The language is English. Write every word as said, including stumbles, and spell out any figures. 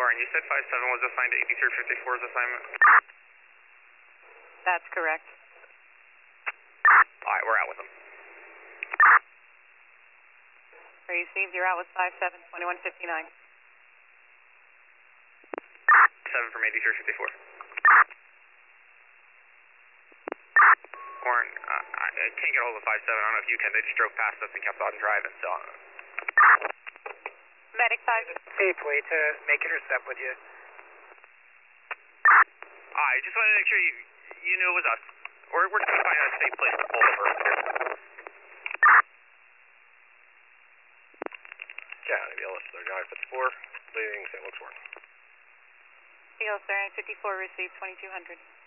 Warren, you said five seven was assigned to eighty-three fifty-four's assignment? That's correct. Alright, we're out with them. Received, you're out with five seven, twenty-one fifty-nine. seven from eighty-three fifty-four. Warren, uh, I, I can't get a hold of five seven. I don't know if you can. They just drove past us and kept on driving, so. Medic five. Safe way to make intercept with you. I just wanted to make sure you you knew it was us. We're, we're trying to find a safe place to pull over. County, B L S thirty-nine fifty-four, leaving Saint Luke's Warren. B L S thirty-nine fifty-four, received twenty-two hundred.